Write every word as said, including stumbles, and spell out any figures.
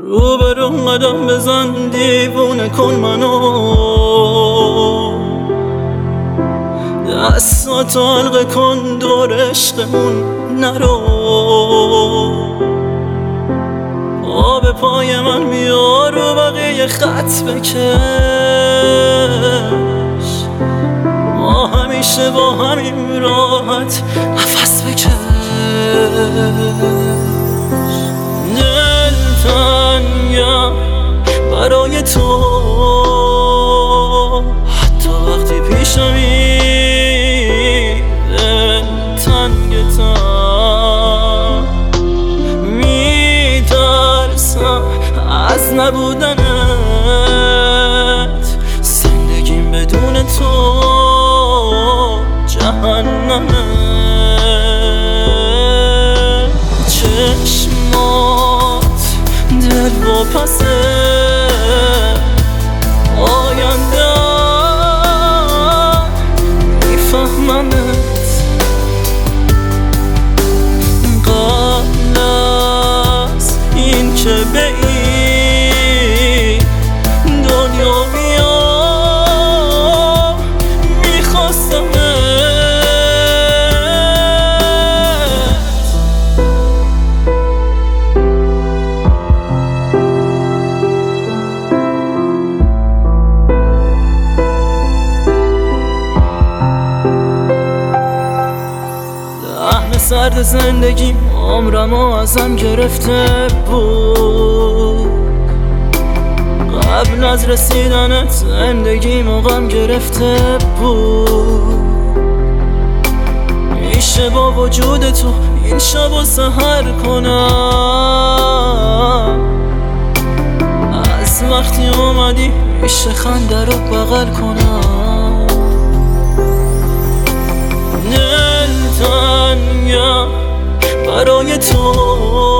رو به رو قدم بزن دیوونه کن منو، دستاتو حلقه کن دور عشقمون نرو، پا به پای من بیا رو بقیه خط بکش، ما همیشه با همین راحت نفس بکش. دلتنگم برای تو حتی وقتی پیشمی، دلتنگتم میترسم از نبودنت، زندگیم بدون تو جهنمه. چشمات دل و پسه آینده میفهممت، قبل از این که به این دنیا بیام میخواستمت. سرد زندگیم عمرمو ازم گرفته بود، قبل از رسیدنت زندگیمو غم گرفته بود. میشه با وجود تو این شب و سحر کنم، از وقتی اومدی میشه خنده رو بغل کنم. دلتنگم برای تو